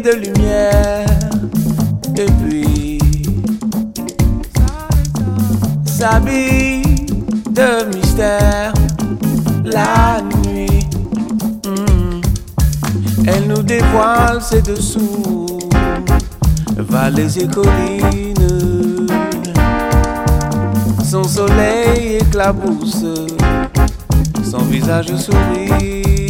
de lumière. Et puis s'habille de mystère. La nuit, elle nous dévoile ses dessous, vallées et collines. Son soleil éclabousse, son visage sourit.